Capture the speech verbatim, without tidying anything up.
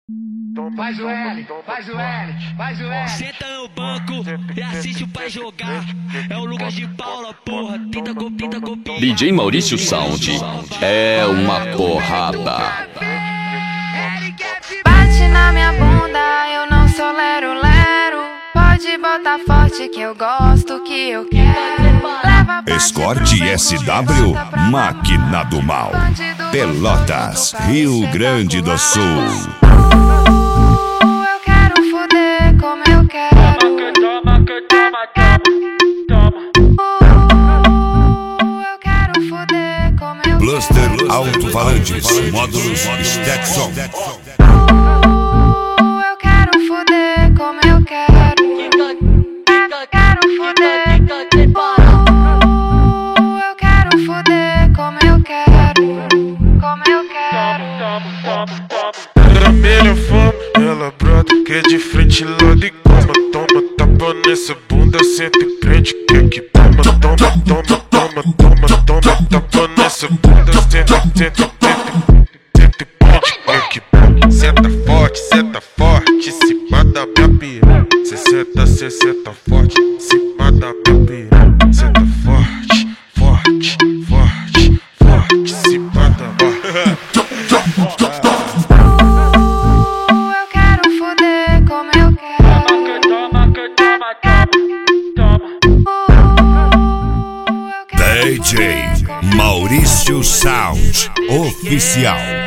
Faz o L, faz o L, faz o L. Senta no banco e assiste o pai jogar. É o Lucas de Paula, porra. Tenta copiar, copiar. D J Maurício Sound é uma porrada. Bate na minha bunda, eu não sou lero-lero. Pode botar forte que eu gosto, que eu quero. Escort S W, Máquina do Mal. Pelotas, Rio Grande do Sul. Eu quero fuder como eu quero. Toma, toma, toma, toma. Eu quero fuder como eu quero. Bluster Alto-Falantes, módulos Stetson. Eu quero fuder como eu quero. Quero fuder. Eu quero fuder como eu quero. Como eu quero. Vermelha fama, ela brota, que é de frente lá de cama. Toma, tapa nessa bunda, senta e prende, que que toma, toma, toma, toma, toma, toma, tapa nessa bunda, senta, senta, senta, senta e prende, que que senta forte, senta forte, cima da minha piranha. Cê senta, cê senta forte, cima da minha piranha. Senta forte, forte, forte, forte, cima da minha. D J Maurício Sound Oficial.